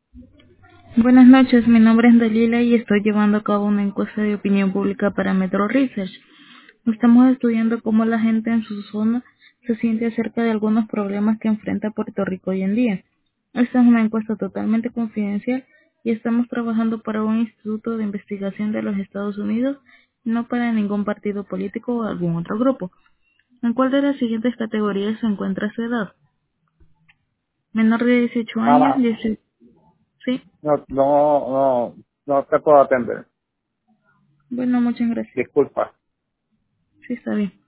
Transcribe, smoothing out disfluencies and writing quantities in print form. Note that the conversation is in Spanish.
Buenas noches, mi nombre es Dalila y estoy llevando a cabo una encuesta de opinión pública para Metro Research. Estamos estudiando cómo la gente en su zona se siente acerca de algunos problemas que enfrenta Puerto Rico hoy en día. Esta es una encuesta totalmente confidencial y estamos trabajando para un instituto de investigación de los Estados Unidos, no para ningún partido político o algún otro grupo. ¿En cuál de las siguientes categorías se encuentra su edad? Menor de 18 años, Mamá, 18. Sí, no te puedo atender. bueno, muchas gracias. Disculpa. Sí, está bien.